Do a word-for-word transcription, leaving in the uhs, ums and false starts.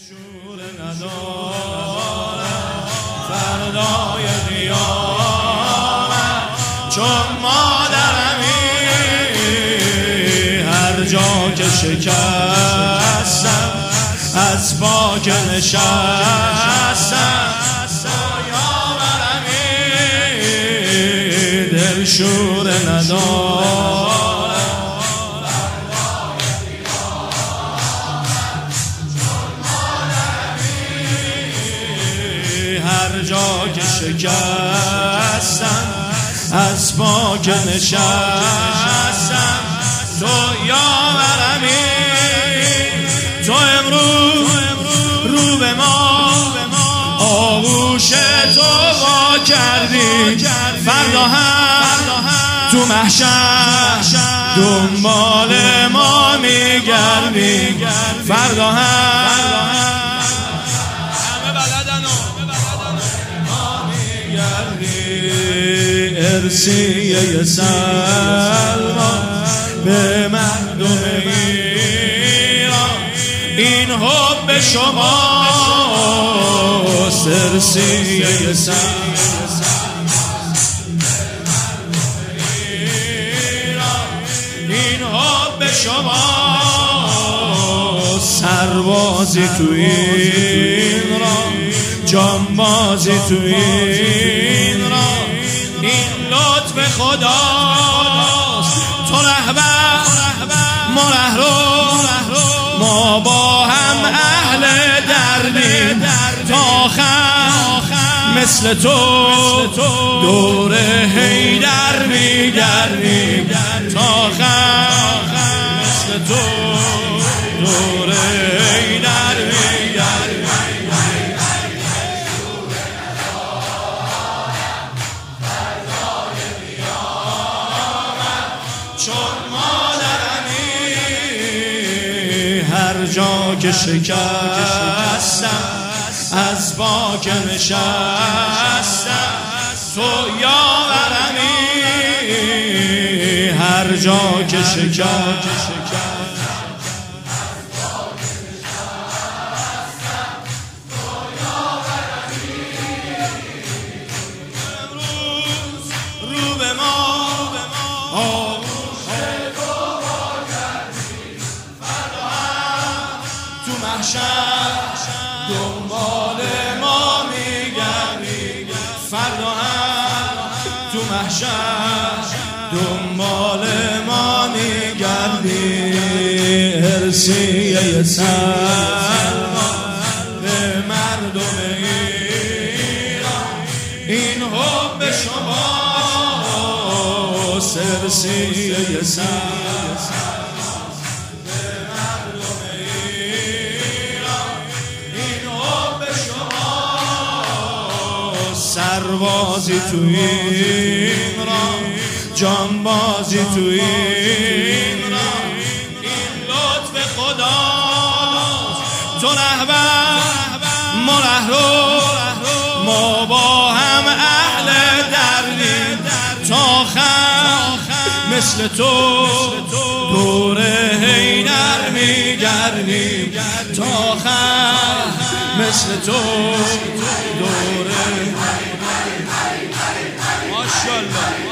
شور ندارم فردای قیامت چون مادرمی هر جا که شکستم از پاک نشستم یاورمی دل شور ندارم هر جا که شکستم از پاک نشستم تو یاورمی تو امروز رو به ما آغوش تو وا کردی فردا هم تو محشر دنبال ما میگردی فردا هم ارسیه سلمان به مردم ایران این حب شما ارسیه سلمان این حب شما سربازی تو این را جانبازی تو این را این لطف خداست تو رهبر ما رهرو ما با هم اهل دردیم تا آخر مثل تو دور حیدر میگردیم تا آخر مثل تو دور حیدر میگردیم چون مادرمی هر جا که شکستم از پاک نشستم تو یاورمی هر جا که شکستم رو به ما دنبال ما میگردی فردا هم تو محشر دنبال ما میگردی ارسیه سلمان به مردم ایران این حب شما ارسیه سلمان سربازی تو این را جانبازی تو این را این لطف خداست تو رهبر ما رهرو ما با هم اهل دردیم تا آخر مثل تو دور حیدر میگردیم تا آخر مثل تو دور ماشاءالله